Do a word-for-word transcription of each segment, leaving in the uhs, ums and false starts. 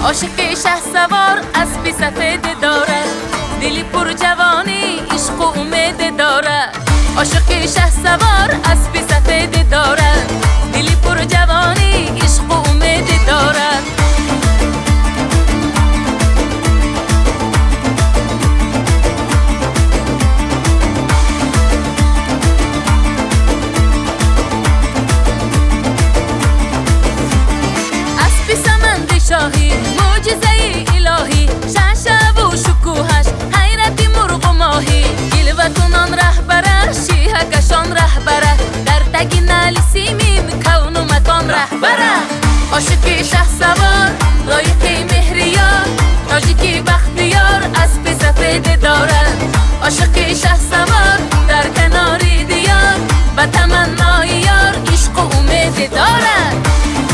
عاشق شه سوار اسبی سفید دارد، دلی پر جوانی عشق و امید دارد. عاشق شه سوار اسبی سفید دارد، دلی پر جوانی عشق و امید دارد. شاهی معجزه الهی، شعشع و شکوهش حیرت مرغ و ماهی. جلوتونان رهبره شیه کشان رهبره، در تگ نعل سیمین کون و مکان رهبره. عاشق شه سوار لایق مهریار، تاجیکی بختیار اسب سفید دارد. عاشق شه سوار در کنار دیار، به تمنای یار عشق و امید دارد.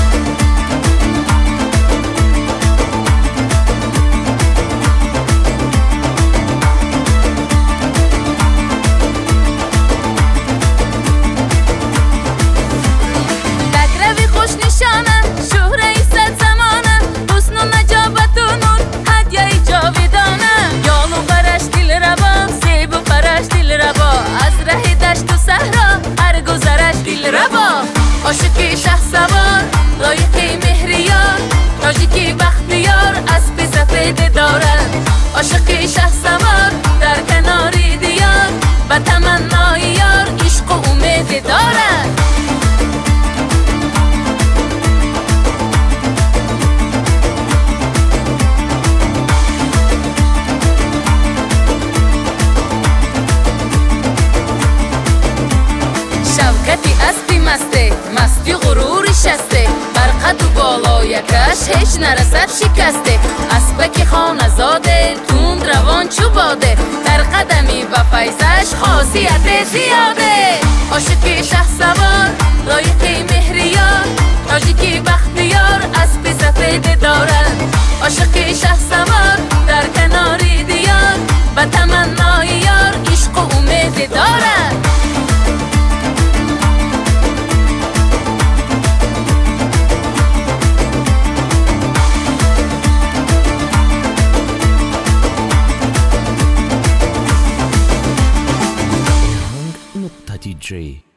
عاشق شه سوار لایق مهریار، تاجیکی بختیار اسب سفید دارد. عاشق شه سوار در کنار دیار، به تمنای یار عشق و امید دارد. شوکتی اسبی مسته، مستی غرور شسته، بر قد و بالایکش هیچ نرسد شکسته. اسبک خانه زاده تند روان چوباده، در قدمی و فیضش خاصیت زیاده. عاشق شه سوار لایق مهریار، تاجیکی بختیار اسب سفید دارد. عاشق شه سوار در کنار دیار، به تمنای یار عشق و امید دارد. دی جی